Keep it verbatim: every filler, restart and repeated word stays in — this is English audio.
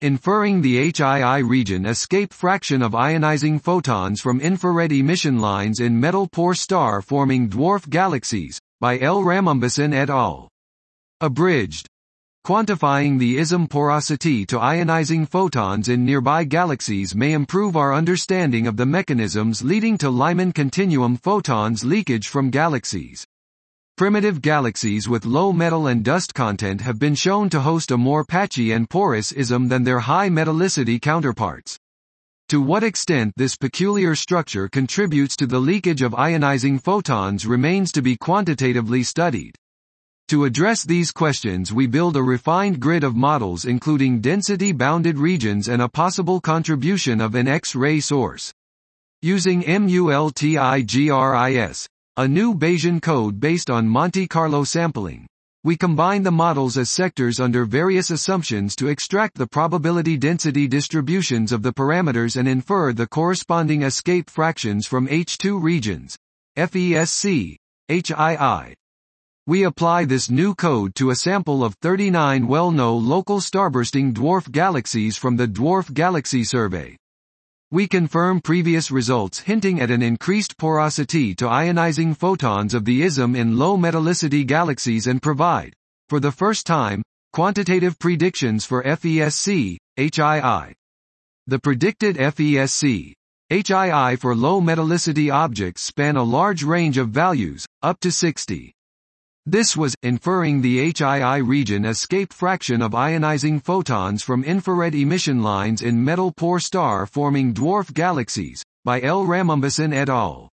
Inferring the H I I region escape fraction of ionizing photons from infrared emission lines in metal-poor star-forming dwarf galaxies, by L. Ramambasan et al. Abridged. Quantifying the I S M porosity to ionizing photons in nearby galaxies may improve our understanding of the mechanisms leading to Lyman continuum photons leakage from galaxies. Primitive galaxies with low metal and dust content have been shown to host a more patchy and porous I S M than their high metallicity counterparts. To what extent this peculiar structure contributes to the leakage of ionizing photons remains to be quantitatively studied. To address these questions, we build a refined grid of models including density-bounded regions and a possible contribution of an X-ray source. Using MULTIGRIS, a new Bayesian code based on Monte Carlo sampling, we combine the models as sectors under various assumptions to extract the probability density distributions of the parameters and infer the corresponding escape fractions from H two regions, F E S C, H I I. We apply this new code to a sample of thirty-nine well-known local starbursting dwarf galaxies from the Dwarf Galaxy Survey. We confirm previous results hinting at an increased porosity to ionizing photons of the I S M in low metallicity galaxies and provide, for the first time, quantitative predictions for F E S C, H I I. The predicted F E S C, H I I for low metallicity objects span a large range of values, up to sixty. This was inferring the H I I region escape fraction of ionizing photons from infrared emission lines in metal-poor star-forming dwarf galaxies, by L. Ramambasan et al.